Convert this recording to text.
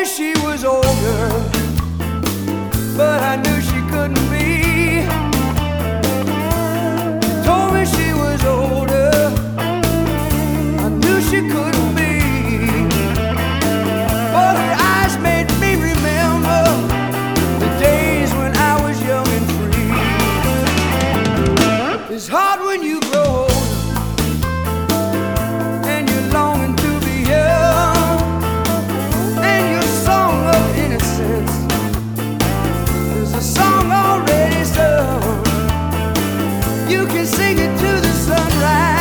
she was older, but I knew she couldn't be. Told me she was older, I knew she couldn't be. But her eyes made me remember the days when I was young and free. It's hard when you grow older and you're longing to be young, and your song of innocence is a song already sung. You can sing it to the sunrise